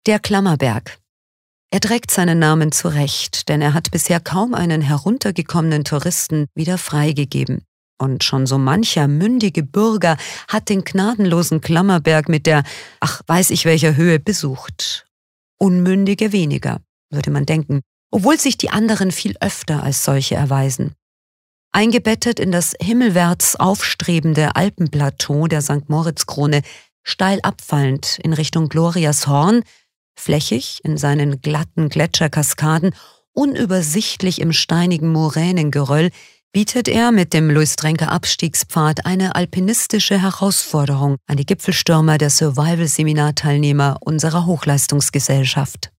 Der Klammerberg. Er trägt seinen Namen zu Recht, denn er hat bisher kaum einen heruntergekommenen Touristen wieder freigegeben. Und schon so mancher mündige Bürger hat den gnadenlosen Klammerberg mit der, weiß ich welcher Höhe besucht. Unmündige weniger, würde man denken, obwohl sich die anderen viel öfter als solche erweisen. Eingebettet in das himmelwärts aufstrebende Alpenplateau der St. Moritz-Krone, steil abfallend in Richtung Glorias Horn, flächig in seinen glatten Gletscherkaskaden, unübersichtlich im steinigen Moränengeröll, bietet er mit dem Louis-Trenker-Abstiegspfad eine alpinistische Herausforderung an die Gipfelstürmer der Survival-Seminarteilnehmer unserer Hochleistungsgesellschaft.